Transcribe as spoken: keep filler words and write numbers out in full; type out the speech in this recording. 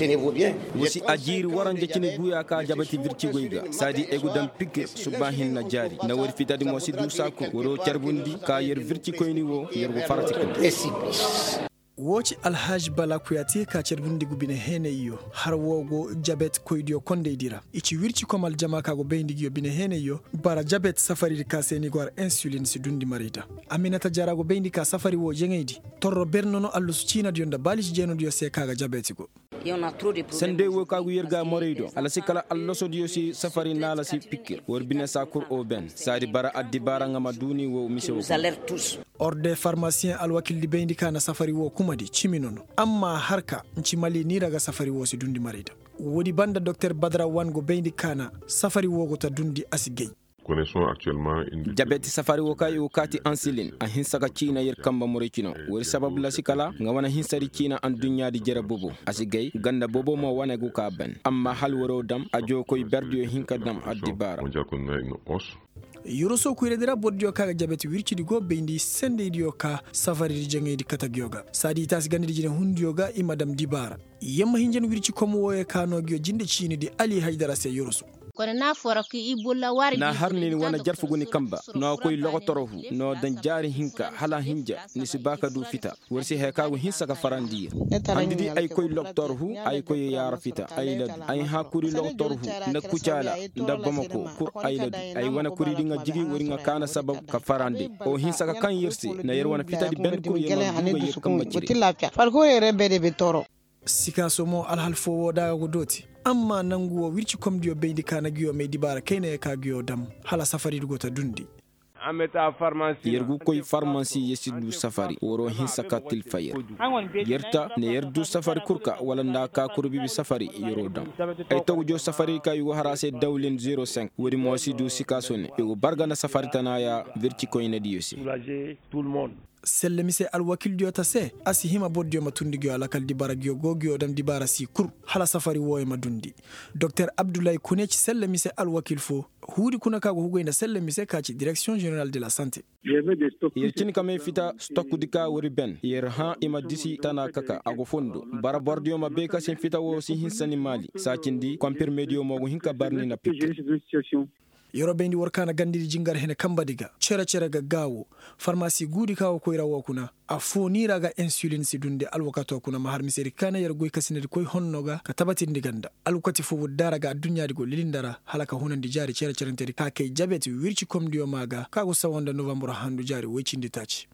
tenez-vous bien. Wosi ajiri waranje cini guya ka jabati virci goiga sadi egudam pique subahin na jari na wori fitadi mo sidu saku woro carbundi ka yer virci koyni wo yer wo farati ko woci alhaji bala kuyati ka cerbundi gubine hene iyo har wogo jabet koydio konde dira ichi wirci komal jama ka go beyndi giyo bine hene iyo bara jabet safari ka seni gwar insulin si dundi marita aminata jara go beyndi ka safari wo jengeydi torro bernono allus cina dionda balish jeno dio se kaga jabeti go sende wo kagu yerga moreido ala sikala alloso dio si safari nala si pikir worbine sakur o ben sadi bara addi bara ngama duni wo misewo orde pharmacien alwakil di beyndi kana safari wo kumadi chiminono amma harka nci mali ni raga safari wo si dundi marida wodi banda docteur Badra Wan go beyndi kana safari wo go ta dundi asigey connaissons actuellement une diabète safari wo kay wo kati insuline a hinsaka cina yer kamba morekino wori sababu la sikala nga wana hinsari cina an dunya di jera bobo asigay ganda bobo mo wana gu ka ben amma hal woro dam ajo koy berdio hinka dam addi bara on jakonna une os yuroso kuiredira boddio kaga jabeti wircidi go beyndi sende dio ka safari jengedi katagyoga sadi tas gandi jine hundioga i madam dibara yemma hinjen wirci komo woye kano gyo jinde chini di ali haydara se yuroso na na harni wana jarfuguni kamba no koy logo torohu no dan jari hinka hala hinja ni sibaka du fita worsi hekagu hinsa ka farandi andidi ay koy log torohu ay koy yara fita ay lad ay hakuri log torohu na kucala nda bamako kur ay lad ay wana kuri dinga jigi wori nga kana sabab ka farandi o hinsa ka kan yersi na yer wana fita di ben kur yema dugo yer kamba jiri falko yere bede be toro sika somo alhal fo woda go doti amma nanguwo wirci komdio beyndi kana giyo me dibara kayne ka giyo dam hala safari dugota dundi ameta pharmacie yergu koy pharmacie yesidu safari woro hinsaka til fayer yerta ne yerdu safari kurka wala nda ka kurbi bi safari yoro dam ay tawjo safari kay wo harase dawlen zero cinq wori mo sidu sikasone yo bargana safari tanaya wirci koyne diyosi tout le monde selle mise alwakil dio tase asi hima boddio matundi gyo alakal dibara gyo gogyo dam dibara si kur hala safari woy madundi docteur Abdoulaye Kounech selle mise alwakil fo hudi kuna kago hugoyna selle mise kaci direction générale de la santé yer cini kame fita stock dika wori ben yer ha ima disi tana kaka ago fondo bara bordio ma be kasen fita wo si hinsani mali sa cindi compir medio mogo hinka barni na pikke yoro beyndi workana gandiri jingar hene kambadiga cera cera ga gawo pharmacie gudi kawo koy rawo kuna a fonira ga insuline si dunde alwakato kuna mahar miseri kana yer goy kasinedi koy honnoga ka tabatindi ganda alwakati fo daraga dunyaadi go lilindara halaka hunandi jari cera cera teri ka kay jabeti wirci komdiyo maga kago sawonda novembre handu jari wecindi taci